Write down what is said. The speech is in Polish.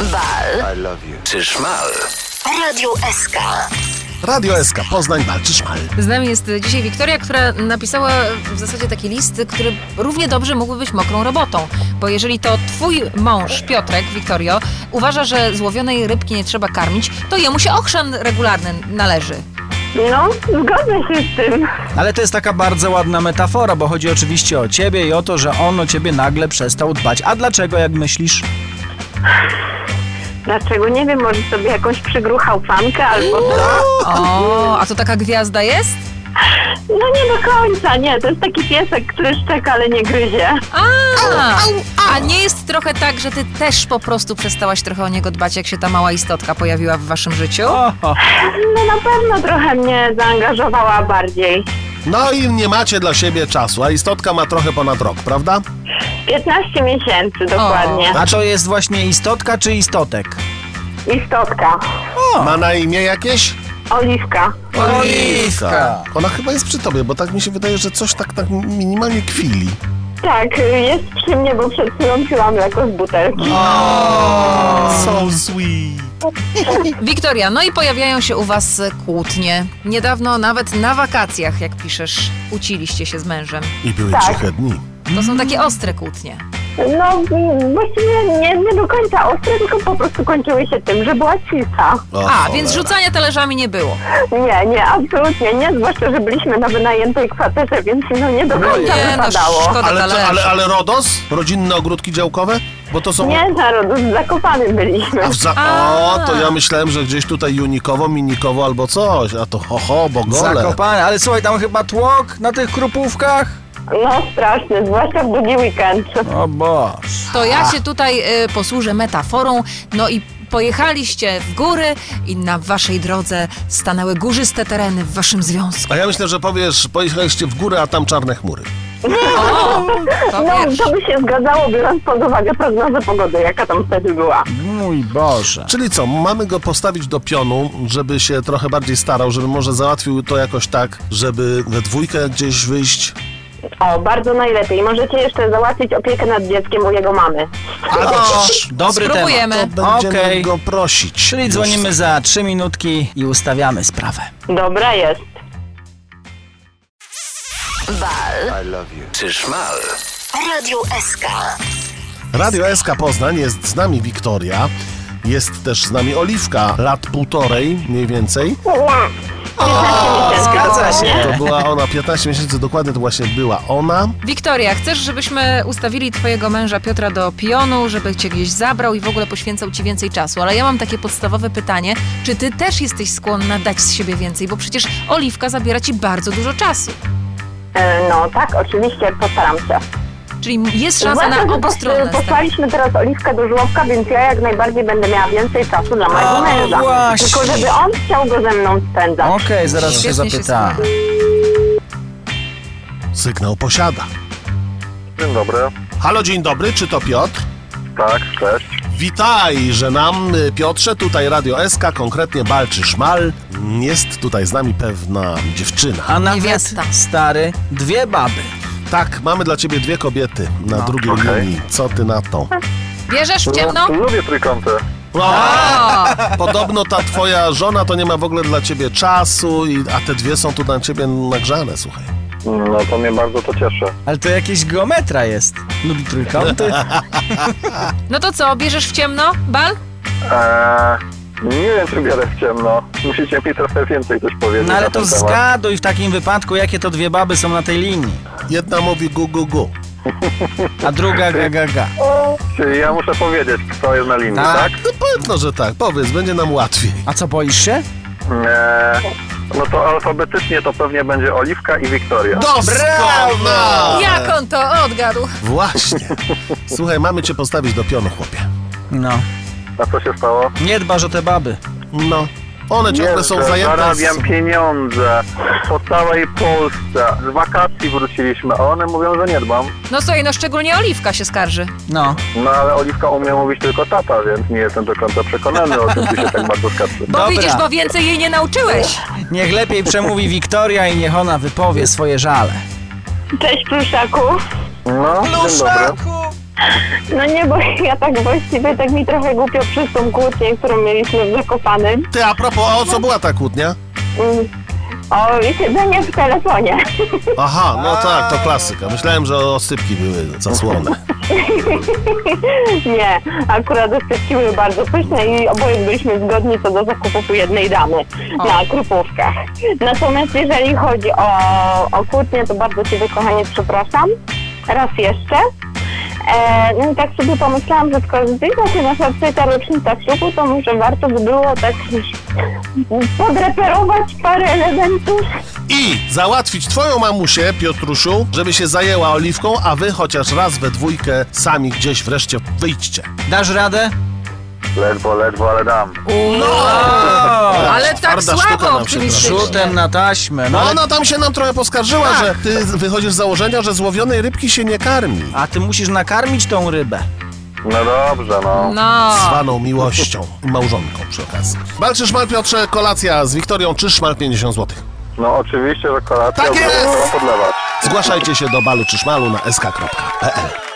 Bal. I love you. Czy szmal? Radio SK. Radio SK, Poznań, Bal czy szmal. Z nami jest dzisiaj Wiktoria, która napisała w zasadzie taki list, który równie dobrze mógłby być mokrą robotą. Bo jeżeli to twój mąż, Piotrek, Wiktorio, uważa, że złowionej rybki nie trzeba karmić, to jemu się ochrzan regularny należy. No, zgodzę się z tym. Ale to jest taka bardzo ładna metafora, bo chodzi oczywiście o ciebie i o to, że on o ciebie nagle przestał dbać. A dlaczego, jak myślisz? Dlaczego? Nie wiem, może sobie jakąś przygruchał fankę albo co? O, a to taka gwiazda jest? No nie do końca, nie. To jest taki piesek, który szczeka, ale nie gryzie. A nie jest trochę tak, że ty też po prostu przestałaś trochę o niego dbać, jak się ta mała istotka pojawiła w waszym życiu? No na pewno trochę mnie zaangażowała bardziej. No i nie macie dla siebie czasu, a istotka ma trochę ponad rok, prawda? 15 miesięcy dokładnie. A to jest właśnie istotka czy istotek? Istotka. Ma na imię jakieś? Oliwka. Oliwka. Ona chyba jest przy tobie, bo tak mi się wydaje, że coś tak minimalnie kwili. Tak, jest przy mnie, bo przed chwilą piłam mleko z butelki. So sweet. Wiktoria, no i pojawiają się u was kłótnie. Niedawno nawet na wakacjach, jak piszesz, uciliście się z mężem. I były Tak. ciche dni. To są takie ostre kłótnie. No właściwie nie do końca ostre, tylko po prostu kończyły się tym, że była cisza. Więc rzucania talerzami nie było. Nie, absolutnie nie, zwłaszcza, że byliśmy na wynajętej kwaterze, więc no nie do końca wypadało. szkoda talerzy. Ale RODOS? Rodzinne ogródki działkowe? Bo to są... Nie, zarodu, z Zakopanem byliśmy. O, to ja myślałem, że gdzieś tutaj Junikowo, Minikowo albo coś, a to Bogole. Zakopane, ale słuchaj, tam chyba tłok na tych krupówkach? No straszny, zwłaszcza w długi weekend. O Boż. To ja się tutaj posłużę metaforą, no i pojechaliście w góry i na waszej drodze stanęły górzyste tereny w waszym związku. A ja myślę, że powiesz, pojechaliście w górę, a tam czarne chmury. To No wiesz. to by się zgadzało, biorąc pod uwagę prognozę pogody, jaka tam wtedy była. Mój Boże. Czyli co, mamy go postawić do pionu, żeby się trochę bardziej starał, żeby może załatwił to jakoś tak, żeby we dwójkę gdzieś wyjść. O, bardzo najlepiej. Możecie jeszcze załatwić opiekę nad dzieckiem u jego mamy. Dobry Spróbujemy. temat. To będziemy Okej. go prosić. Czyli dzwonimy za 3 minutki i ustawiamy sprawę. Dobra jest. Bal. I love you. Czy szmal? Radio SK. Radio SK Poznań, jest z nami Wiktoria, jest też z nami Oliwka, lat 1,5 mniej więcej. Zgadza się. To była ona, 15 miesięcy dokładnie to właśnie była ona. Wiktoria, chcesz, żebyśmy ustawili twojego męża Piotra do pionu, żeby cię gdzieś zabrał i w ogóle poświęcał ci więcej czasu. Ale ja mam takie podstawowe pytanie, czy ty też jesteś skłonna dać z siebie więcej? Bo przecież Oliwka zabiera ci bardzo dużo czasu. No tak, oczywiście, postaram się. Czyli jest szansa Zwłaszcza, na że obustronne stanie. posłaliśmy teraz Oliwkę do żłobka, więc ja jak najbardziej będę miała więcej czasu dla mojego męża. właśnie. Tylko żeby on chciał go ze mną spędzać. Okej, zaraz się Świetnie się zapytam. Sygnał posiada. Dzień dobry. Halo, dzień dobry, czy to Piotr? Tak, cześć. Witaj, że nam, Piotrze, tutaj Radio SK, konkretnie Bal czy Szmal. Jest tutaj z nami pewna dziewczyna. A nawet Niewiasta. stary, 2 baby. Tak, mamy dla ciebie 2 kobiety na drugiej okej. linii. Co ty na to? Bierzesz w ciemno? Lubię trójkąty. O, podobno ta twoja żona to nie ma w ogóle dla ciebie czasu, a te 2 są tu na ciebie nagrzane, słuchaj. No to mnie bardzo to cieszy. Ale to jakieś geometra jest. Lubi trójkąty. No to co, bierzesz w ciemno, Bal? Nie wiem, czy biorę w ciemno. Musicie mi trochę więcej coś powiedzieć. No ale na to ten temat. zgaduj w takim wypadku, jakie to 2 baby są na tej linii. Jedna mówi gu, gu, gu. A druga ga, ga, ga. Czyli ja muszę powiedzieć, kto jest na linii, Tak. tak? No pewno, że tak. Powiedz, będzie nam łatwiej. A co, boisz się? No to alfabetycznie to pewnie będzie Oliwka i Wiktoria. Doskonale! Jak on to odgadł? Właśnie. Słuchaj, mamy cię postawić do pionu, chłopie. No. A co się stało? Nie dbasz o te baby. No. One ciągle są Jeżdżę, zajęte. zarabiam pieniądze po całej Polsce. Z wakacji wróciliśmy, a one mówią, że nie dbam. No słuchaj, no szczególnie Oliwka się skarży. No. No ale Oliwka umie mówić tylko tata, więc nie jestem do końca przekonany o tym, czy się tak bardzo skarży. Bo Dobra. widzisz, bo więcej jej nie nauczyłeś. Niech lepiej przemówi Wiktoria i niech ona wypowie swoje żale. Cześć, pluszaku. No, dzień dobry. No nie, bo ja tak właściwie tak mi trochę głupio przez tą kłótnię, którą mieliśmy w Zakopanem. Ty, a propos, a o co była ta kłótnia? O siedzenie w telefonie. Aha, no tak, to klasyka. Myślałem, że osypki były zasłone. Nie, akurat osypki były bardzo pyszne i oboje byliśmy zgodni co do zakupów u jednej damy na Krupówkach. Natomiast jeżeli chodzi o kłótnię, to bardzo Ciebie, kochanie, przepraszam. Raz jeszcze. No i tak sobie pomyślałam, że skoro zbliża się nasza 3. rocznica ślubu, to może warto by było tak podreperować parę elementów. I załatwić twoją mamusię, Piotrusiu, żeby się zajęła Oliwką, a wy chociaż raz we dwójkę sami gdzieś wreszcie wyjdźcie. Dasz radę? Ledwo, ale dam. Ale tak twarda sztuka słabo nam się optymistycznie. Rzutem na taśmę. No ale... ona tam się nam trochę poskarżyła, że ty wychodzisz z założenia, że złowionej rybki się nie karmi. A ty musisz nakarmić tą rybę. No dobrze, no. No. Zwaną miłością i małżonką przy okazji. Bal czy szmal, Piotrze, kolacja z Wiktorią, czy szmal 50 zł? No oczywiście, że kolacja Tak jest! trzeba podlewać. Zgłaszajcie się do balu czy szmalu na sk.pl.